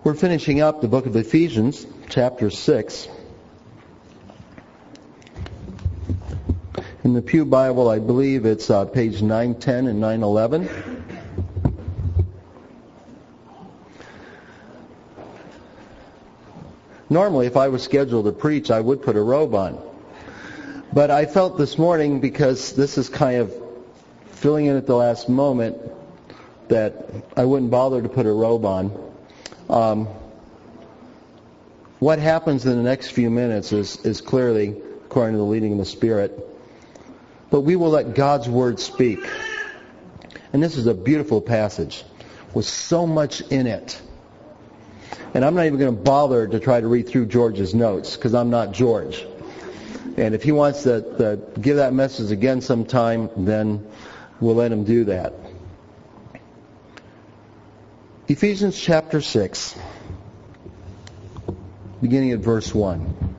We're finishing up the book of Ephesians, chapter 6. In the Pew Bible, I believe it's page 910 and 911. Normally, if I was scheduled to preach, I would put a robe on. But I felt this morning, because this is kind of filling in at the last moment, that I wouldn't bother to put a robe on. What happens in the next few minutes is clearly according to the leading of the Spirit. But we will let God's Word speak. And this is a beautiful passage with so much in it. And I'm not even going to bother to try to read through George's notes, because I'm not George. And if he wants to give that message again sometime, then we'll let him do that. Ephesians chapter 6, beginning at verse 1.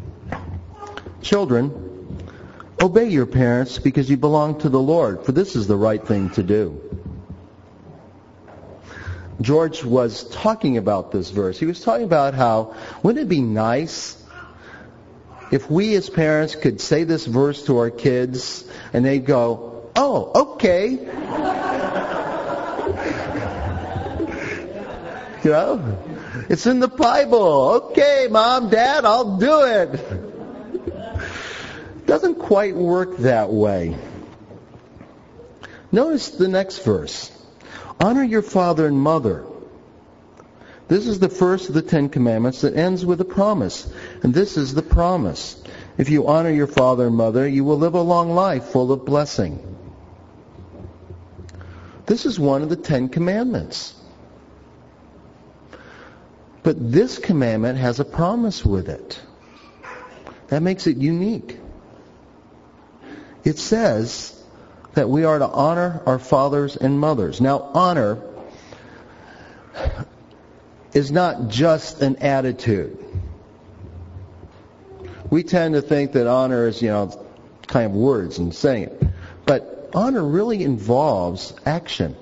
Children, obey your parents because you belong to the Lord, for this is the right thing to do. George was talking about this verse. He was talking about how, wouldn't it be nice if we as parents could say this verse to our kids and they'd go, oh, okay. You know, it's in the Bible. Okay, Mom, Dad, I'll do it. It doesn't quite work that way. Notice the next verse. Honor your father and mother. This is the first of the 10 Commandments that ends with a promise. And this is the promise. If you honor your father and mother, you will live a long life full of blessing. This is one of the 10 Commandments. But this commandment has a promise with it. That makes it unique. It says that we are to honor our fathers and mothers. Now, honor is not just an attitude. We tend to think that honor is, kind of words and saying it. But honor really involves action.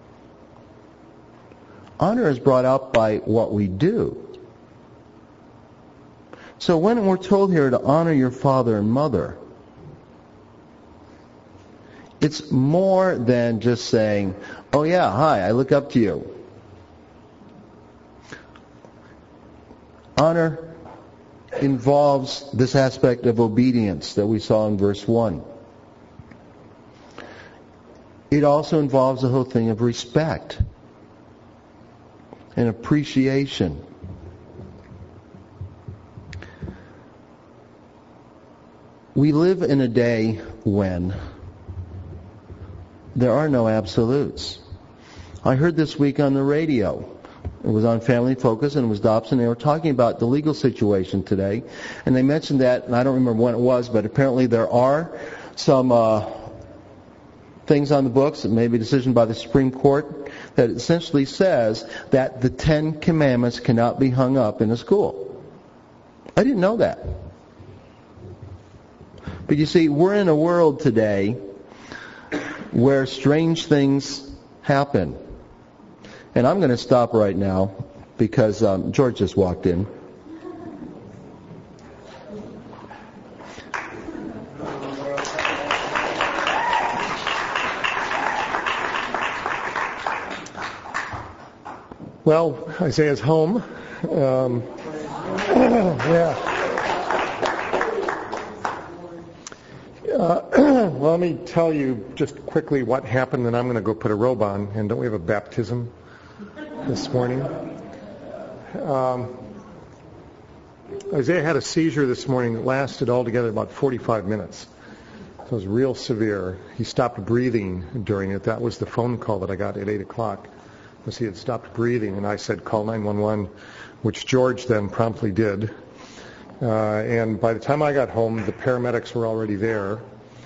Honor is brought out by what we do. So when we're told here to honor your father and mother, it's more than just saying, oh yeah, hi, I look up to you. Honor involves this aspect of obedience that we saw in verse 1. It also involves the whole thing of respect and appreciation. We live in a day when there are no absolutes. I heard this week on the radio. It was on Family Focus, and it was Dobson. They were talking about the legal situation today. And they mentioned that, and I don't remember when it was, but apparently there are some things on the books, it may be a decision by the Supreme Court, that essentially says that the 10 Commandments cannot be hung up in a school. I didn't know that. But you see, we're in a world today where strange things happen. And I'm going to stop right now because George just walked in. Well, Isaiah's home. Let me tell you just quickly what happened, and I'm going to go put a robe on. And don't we have a baptism this morning? Isaiah had a seizure this morning that lasted altogether about 45 minutes. It was real severe. He stopped breathing during it. That was the phone call that I got at 8 o'clock. He had stopped breathing, and I said, call 911, which George then promptly did. And by the time I got home, the paramedics were already there.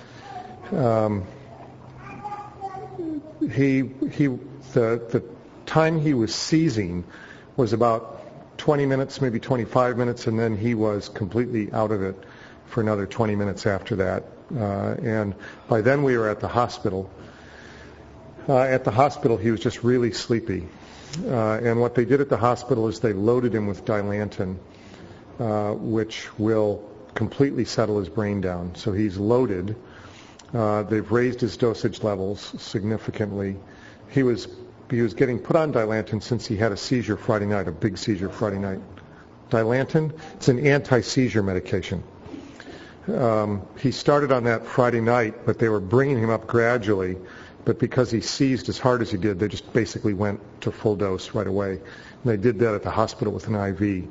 The time he was seizing was about 20 minutes, maybe 25 minutes, and then he was completely out of it for another 20 minutes after that. And by then we were at the hospital. At the hospital, he was just really sleepy. And what they did at the hospital is they loaded him with Dilantin, which will completely settle his brain down. So he's loaded. They've raised his dosage levels significantly. He was getting put on Dilantin since he had a seizure Friday night, a big seizure Friday night. Dilantin, it's an anti-seizure medication. He started on that Friday night, but they were bringing him up gradually. But because he seized as hard as he did, they just basically went to full dose right away. And they did that at the hospital with an IV.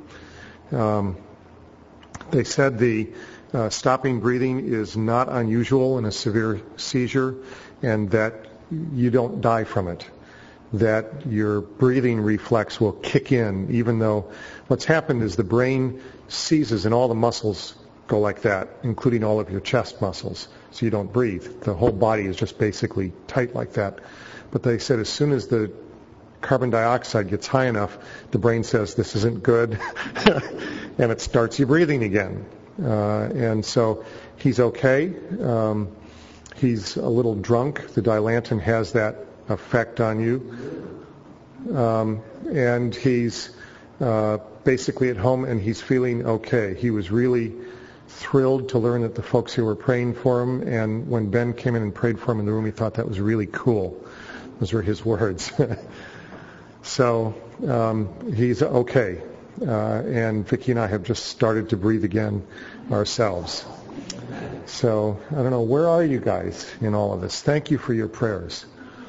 They said the stopping breathing is not unusual in a severe seizure, and that you don't die from it. That your breathing reflex will kick in, even though what's happened is the brain seizes and all the muscles go like that, including all of your chest muscles, so you don't breathe. The whole body is just basically tight like that. But they said as soon as the carbon dioxide gets high enough, the brain says this isn't good, and it starts you breathing again. And so he's okay. He's a little drunk. The Dilantin has that effect on you. And he's basically at home, and he's feeling okay. He was really thrilled to learn that the folks who were praying for him, and when Ben came in and prayed for him in the room, he thought that was really cool. Those were his words. So he's okay. And Vicki and I have just started to breathe again ourselves. So I don't know, where are you guys in all of this? Thank you for your prayers.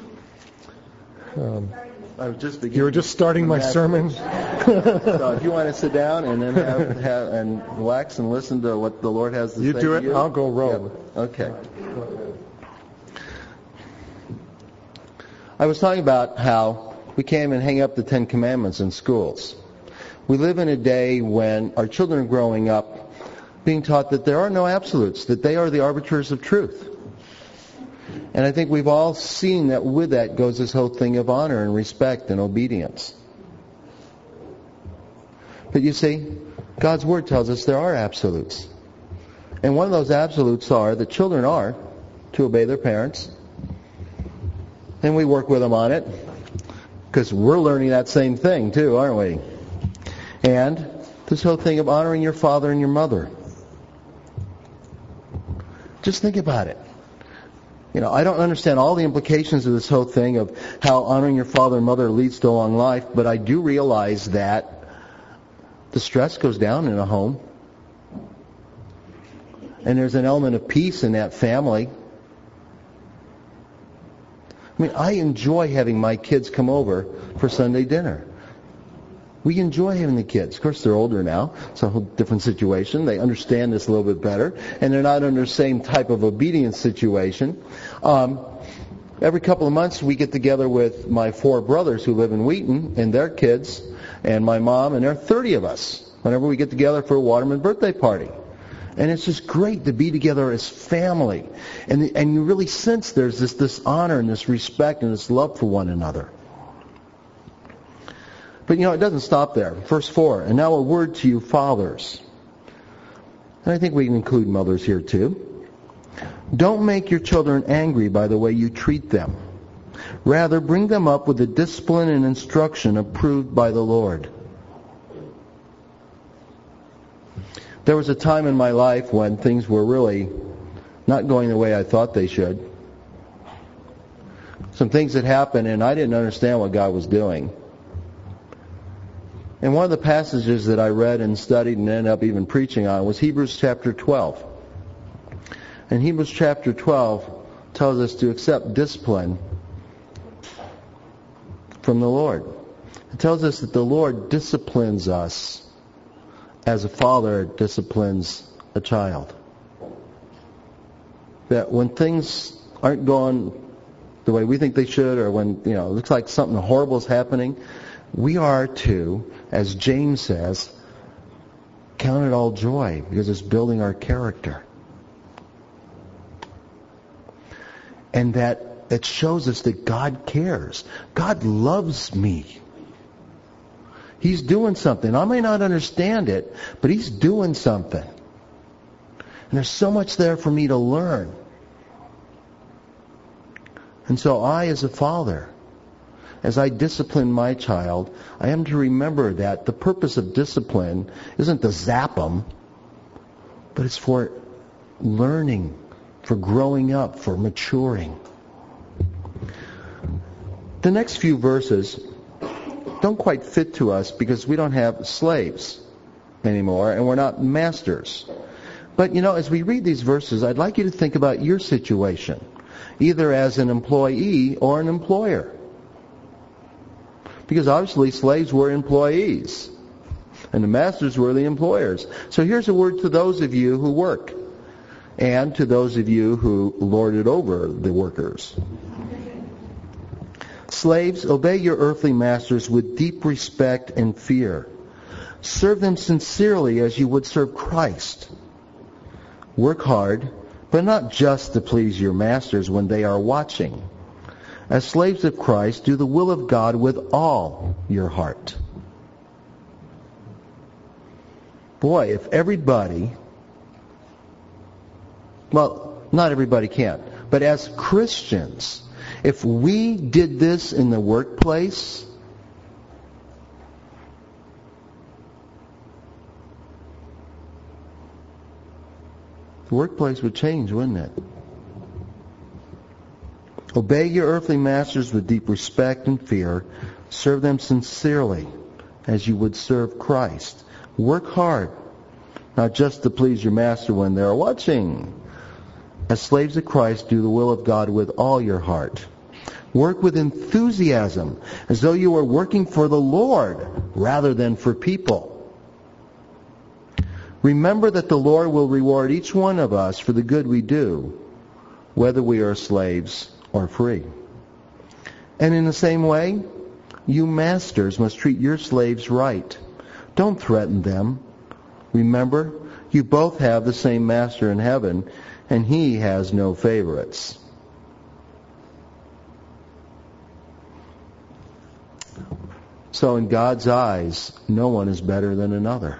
I was just you were just starting my sermon. So if you want to sit down and then have and relax and listen to what the Lord has to say you do it, to you. I'll go roam. Yeah. Okay. I was talking about how we came and hang up the Ten Commandments in schools. We live in a day when our children are growing up being taught that there are no absolutes, that they are the arbiters of truth. And I think we've all seen that with that goes this whole thing of honor and respect and obedience. But you see, God's Word tells us there are absolutes. And one of those absolutes are that children are to obey their parents. And we work with them on it, because we're learning that same thing too, aren't we? And this whole thing of honoring your father and your mother. Just think about it. You know, I don't understand all the implications of this whole thing of how honoring your father and mother leads to a long life, but I do realize that the stress goes down in a home. And there's an element of peace in that family. I mean, I enjoy having my kids come over for Sunday dinner. We enjoy having the kids. Of course, they're older now. It's a whole different situation. They understand this a little bit better. And they're not under the same type of obedience situation. Every couple of months, we get together with my 4 brothers who live in Wheaton and their kids and my mom, and there are 30 of us whenever we get together for a Waterman birthday party. And it's just great to be together as family. And you really sense there's this honor and this respect and this love for one another. But, you know, it doesn't stop there. Verse 4, and now a word to you fathers. And I think we can include mothers here too. Don't make your children angry by the way you treat them. Rather, bring them up with the discipline and instruction approved by the Lord. There was a time in my life when things were really not going the way I thought they should. Some things had happened and I didn't understand what God was doing. And one of the passages that I read and studied and ended up even preaching on was Hebrews chapter 12. And Hebrews chapter 12 tells us to accept discipline from the Lord. It tells us that the Lord disciplines us as a father disciplines a child. That when things aren't going the way we think they should, or when, you know, it looks like something horrible is happening, we are to, as James says, count it all joy, because it's building our character. And that it shows us that God cares. God loves me. He's doing something. I may not understand it, but He's doing something. And there's so much there for me to learn. And so I, as a father, as I discipline my child, I am to remember that the purpose of discipline isn't to zap them, but it's for learning, for growing up, for maturing. The next few verses don't quite fit to us because we don't have slaves anymore and we're not masters. But as we read these verses, I'd like you to think about your situation, either as an employee or an employer. Because obviously slaves were employees and the masters were the employers. So here's a word to those of you who work and to those of you who lord it over the workers. Slaves, obey your earthly masters with deep respect and fear. Serve them sincerely as you would serve Christ. Work hard, but not just to please your masters when they are watching. As slaves of Christ, do the will of God with all your heart. Boy, if everybody, well, not everybody can, but as Christians, if we did this in the workplace, the workplace would change, wouldn't it? Obey your earthly masters with deep respect and fear. Serve them sincerely as you would serve Christ. Work hard, not just to please your master when they're watching. As slaves of Christ, do the will of God with all your heart. Work with enthusiasm, as though you were working for the Lord rather than for people. Remember that the Lord will reward each one of us for the good we do, whether we are slaves or free. And in the same way, you masters must treat your slaves right. Don't threaten them. Remember, you both have the same master in heaven, and he has no favorites. So in God's eyes, no one is better than another.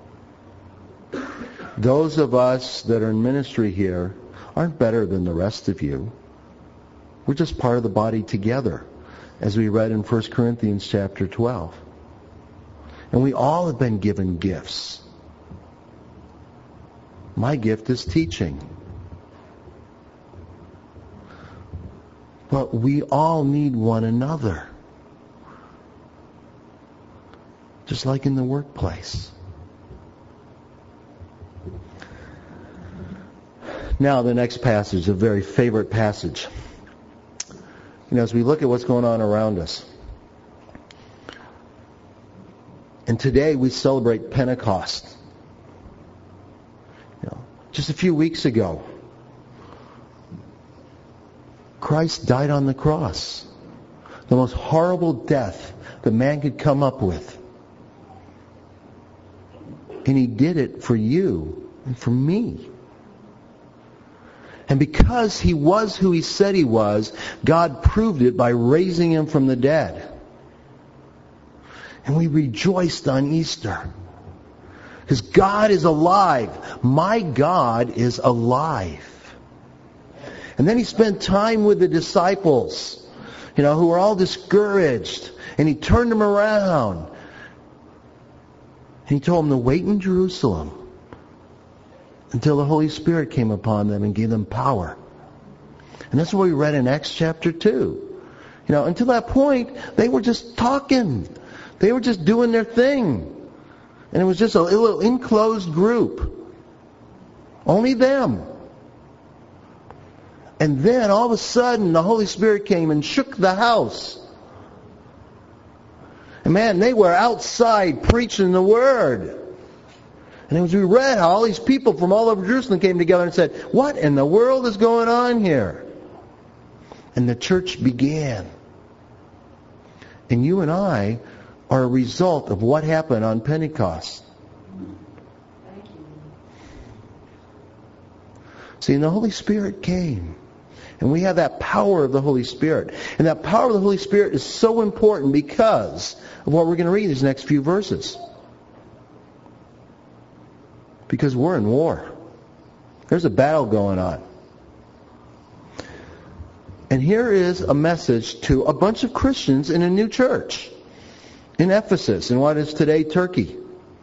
Those of us that are in ministry here aren't better than the rest of you. We're just part of the body together, as we read in 1 Corinthians chapter 12. And we all have been given gifts. My gift is teaching. But we all need one another. Just like in the workplace. Now the next passage, a very favorite passage. As we look at what's going on around us. And today we celebrate Pentecost. Just a few weeks ago, Christ died on the cross. The most horrible death that man could come up with. And he did it for you and for me. And because he was who he said he was, God proved it by raising him from the dead. And we rejoiced on Easter. Because God is alive. My God is alive. And then he spent time with the disciples, who were all discouraged. And he turned them around. And he told them to wait in Jerusalem until the Holy Spirit came upon them and gave them power. And that's what we read in Acts chapter 2. Until that point, they were just talking. They were just doing their thing. And it was just a little enclosed group. Only them. And then all of a sudden, the Holy Spirit came and shook the house. And man, they were outside preaching the Word. And as we read how all these people from all over Jerusalem came together and said, what in the world is going on here? And the church began. And you and I are a result of what happened on Pentecost. See, and the Holy Spirit came. And we have that power of the Holy Spirit. And that power of the Holy Spirit is so important because of what we're going to read in these next few verses. Because we're in war. There's a battle going on. And here is a message to a bunch of Christians in a new church in Ephesus, in what is today Turkey.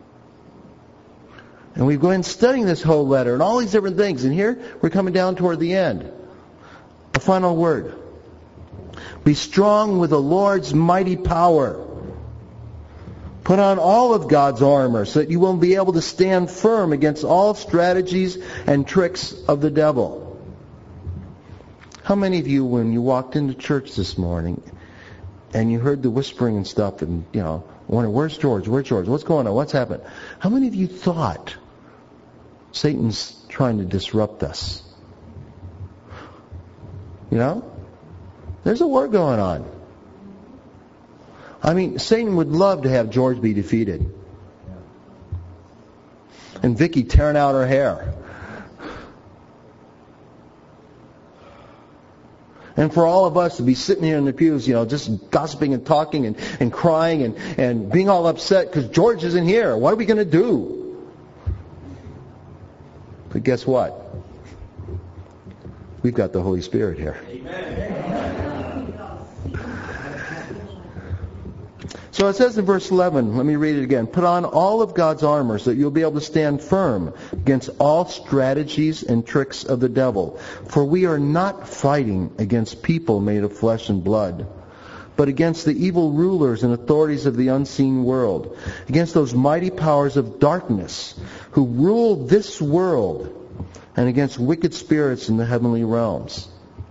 And we've been studying this whole letter and all these different things. And here we're coming down toward the end. A final word. Be strong with the Lord's mighty power. Put on all of God's armor so that you will be able to stand firm against all strategies and tricks of the devil. How many of you, when you walked into church this morning and you heard the whispering and stuff and, wonder, where's George? Where's George? What's going on? What's happened? How many of you thought Satan's trying to disrupt us? There's a war going on. I mean, Satan would love to have George be defeated. And Vicky tearing out her hair. And for all of us to be sitting here in the pews, just gossiping and talking and crying and being all upset because George isn't here. What are we going to do? But guess what? We've got the Holy Spirit here. Amen. So it says in verse 11, let me read it again. Put on all of God's armor so that you'll be able to stand firm against all strategies and tricks of the devil. For we are not fighting against people made of flesh and blood, but against the evil rulers and authorities of the unseen world, against those mighty powers of darkness who rule this world, and against wicked spirits in the heavenly realms.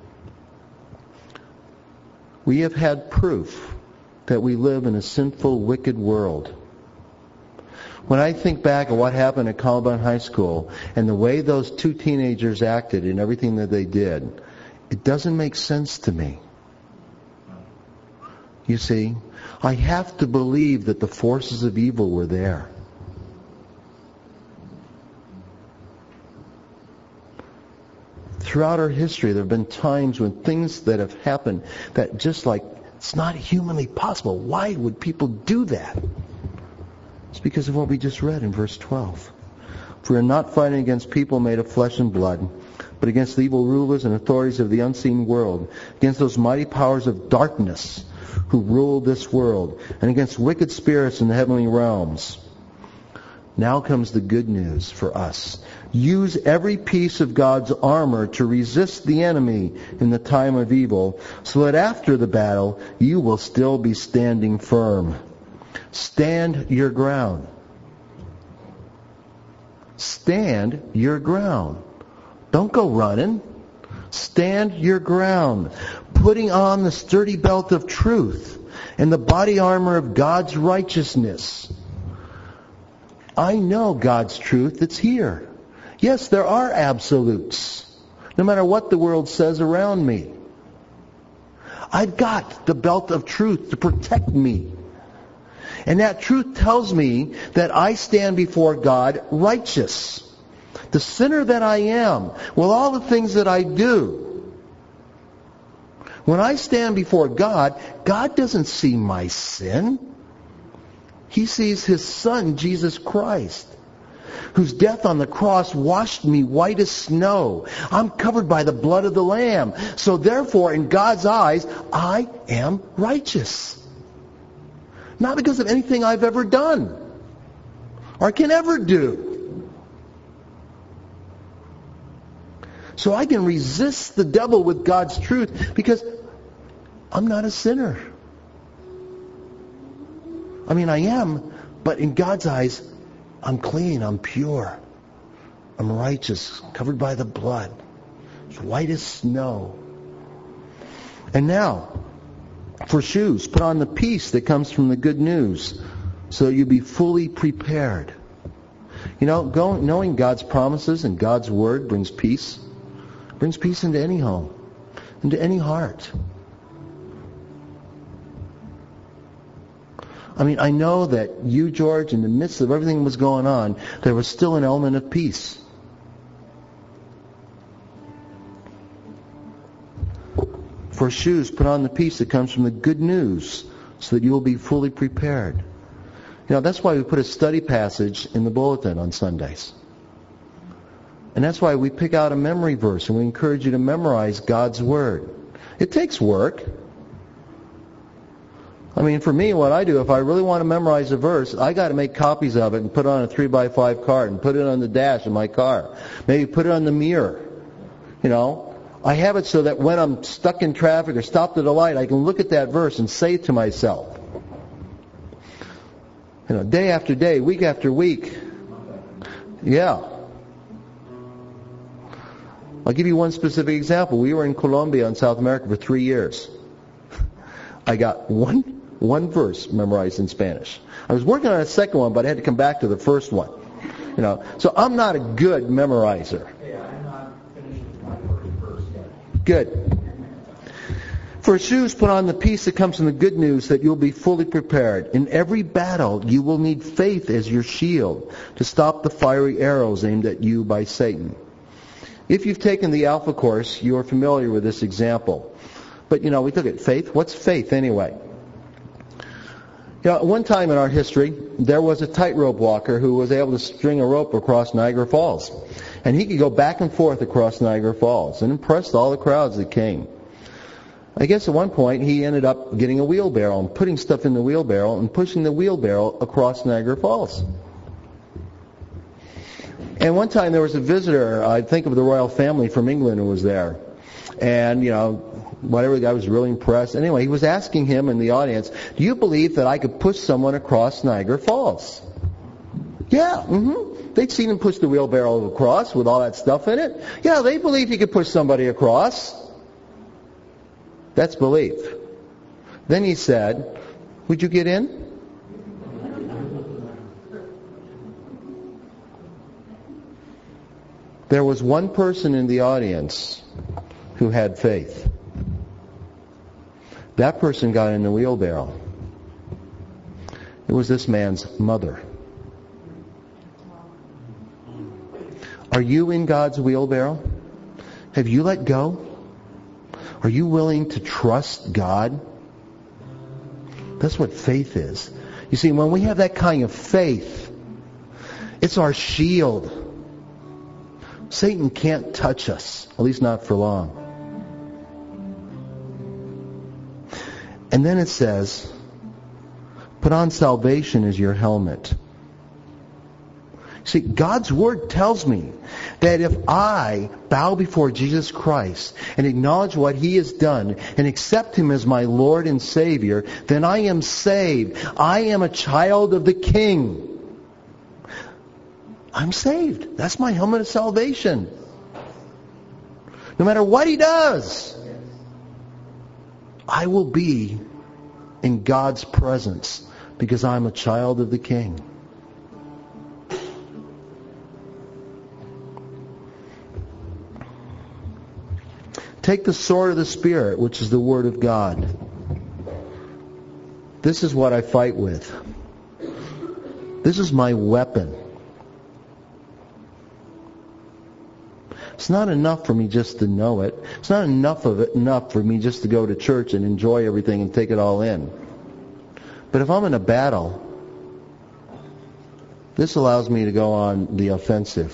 We have had proof that we live in a sinful, wicked world. When I think back at what happened at Columbine High School and the way those two teenagers acted and everything that they did, it doesn't make sense to me. You see, I have to believe that the forces of evil were there. Throughout our history, there have been times when things that have happened that just like, it's not humanly possible. Why would people do that? It's because of what we just read in verse 12. For we are not fighting against people made of flesh and blood, but against the evil rulers and authorities of the unseen world, against those mighty powers of darkness who rule this world, and against wicked spirits in the heavenly realms. Now comes the good news for us. Use every piece of God's armor to resist the enemy in the time of evil, so that after the battle you will still be standing firm. Stand your ground. Stand your ground. Don't go running. Stand your ground. Putting on the sturdy belt of truth and the body armor of God's righteousness. I know God's truth. It's here. Yes, there are absolutes, no matter what the world says around me. I've got the belt of truth to protect me. And that truth tells me that I stand before God righteous. The sinner that I am, with all the things that I do. When I stand before God, God doesn't see my sin. He sees His Son, Jesus Christ, whose death on the cross washed me white as snow. I'm covered by the blood of the Lamb. So therefore, in God's eyes, I am righteous. Not because of anything I've ever done or can ever do. So I can resist the devil with God's truth because I'm not a sinner. I mean, I am, but in God's eyes, I'm clean, I'm pure, I'm righteous, covered by the blood. It's white as snow. And now, for shoes, put on the peace that comes from the good news, so that you be fully prepared. Knowing God's promises and God's word brings peace. Brings peace into any home, into any heart. I mean, I know that you, George, in the midst of everything that was going on, there was still an element of peace. For shoes, put on the peace that comes from the good news, so that you will be fully prepared. That's why we put a study passage in the bulletin on Sundays. And that's why we pick out a memory verse, and we encourage you to memorize God's Word. It takes work. I mean, for me, what I do, if I really want to memorize a verse, I got to make copies of it and put it on a 3x5 card and put it on the dash of my car. Maybe put it on the mirror. I have it so that when I'm stuck in traffic or stopped at a light, I can look at that verse and say it to myself. Day after day, week after week. Yeah. I'll give you one specific example. We were in Colombia in South America for 3 years. I got one verse memorized in Spanish. I was working on a second one, but I had to come back to the first one. So I'm not a good memorizer. Yeah, I'm not finished with my first verse yet. Good. For shoes, put on the peace that comes from the good news that you'll be fully prepared. In every battle, you will need faith as your shield to stop the fiery arrows aimed at you by Satan. If you've taken the Alpha course, you are familiar with this example. But, we look at faith. What's faith anyway? One time in our history, there was a tightrope walker who was able to string a rope across Niagara Falls. And he could go back and forth across Niagara Falls and impressed all the crowds that came. I guess at one point he ended up getting a wheelbarrow and putting stuff in the wheelbarrow and pushing the wheelbarrow across Niagara Falls. And one time there was a visitor, I think of the royal family from England, who was there. And, whatever, the guy was really impressed. Anyway, he was asking him in the audience, do you believe that I could push someone across Niagara Falls? Yeah, They'd seen him push the wheelbarrow across with all that stuff in it. Yeah, they believed he could push somebody across. That's belief. Then he said, would you get in? There was one person in the audience who had faith. That person got in the wheelbarrow. It was this man's mother. Are you in God's wheelbarrow? Have you let go? Are you willing to trust God? That's what faith is. You see, when we have that kind of faith, it's our shield. Satan can't touch us, at least not for long. And then it says, put on salvation as your helmet. See, God's Word tells me that if I bow before Jesus Christ and acknowledge what He has done and accept Him as my Lord and Savior, then I am saved. I am a child of the King. I'm saved. That's my helmet of salvation. No matter what he does, I will be in God's presence because I'm a child of the King. Take the sword of the Spirit, which is the Word of God. This is what I fight with. This is my weapon. It's not enough for me just to know it. It's not enough for me just to go to church and enjoy everything and take it all in. But if I'm in a battle, this allows me to go on the offensive.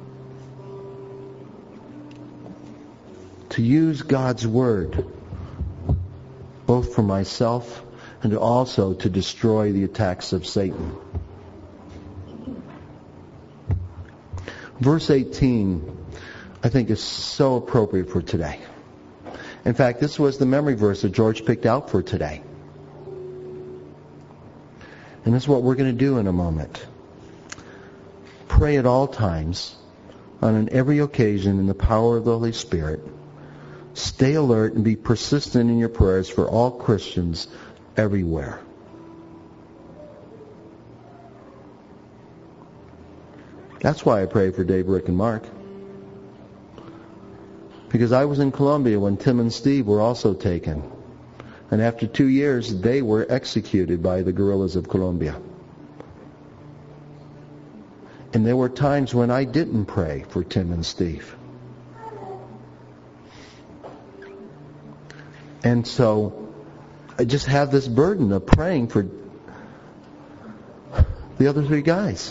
To use God's Word, both for myself and also to destroy the attacks of Satan. Verse 18, I think, is so appropriate for today. In fact, this was the memory verse that George picked out for today. And this is what we're going to do in a moment. Pray at all times, on every occasion, in the power of the Holy Spirit. Stay alert and be persistent in your prayers for all Christians everywhere. That's why I pray for Dave, Rick, and Mark. Because I was in Colombia when Tim and Steve were also taken. And after 2 years, they were executed by the guerrillas of Colombia. And there were times when I didn't pray for Tim and Steve. And so I just have this burden of praying for the other 3 guys.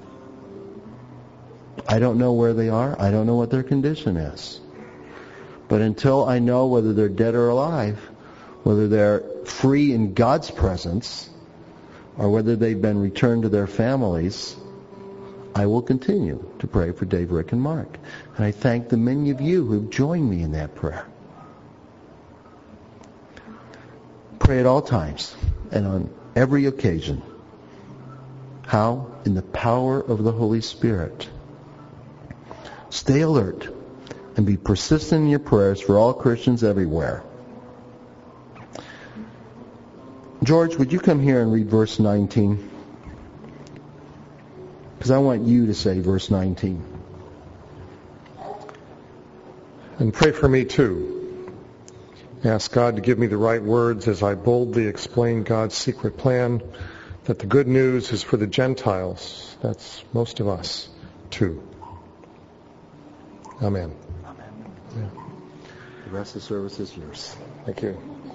I don't know where they are. I don't know what their condition is. But until I know whether they're dead or alive, whether they're free in God's presence, or whether they've been returned to their families, I will continue to pray for Dave, Rick, and Mark. And I thank the many of you who've joined me in that prayer. Pray at all times and on every occasion. How? In the power of the Holy Spirit. Stay alert and be persistent in your prayers for all Christians everywhere. George, would you come here and read verse 19? Because I want you to say verse 19. And pray for me too. Ask God to give me the right words as I boldly explain God's secret plan, that the good news is for the Gentiles. That's most of us, too. Amen. Amen. Yeah. The rest of the service is yours. Thank you.